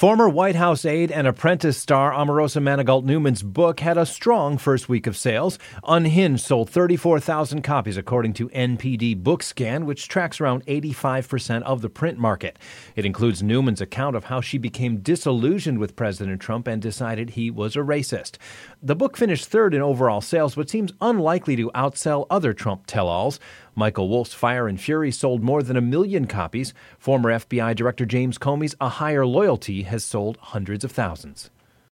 Former White House aide and Apprentice star Omarosa Manigault Newman's book had a strong first week of sales. Unhinged sold 34,000 copies, according to NPD BookScan, which tracks around 85% of the print market. It includes Newman's account of how she became disillusioned with President Trump and decided he was a racist. The book finished third in overall sales, but seems unlikely to outsell other Trump tell-alls. Michael Wolff's Fire and Fury sold more than 1 million copies. Former FBI Director James Comey's A Higher Loyalty has sold hundreds of thousands.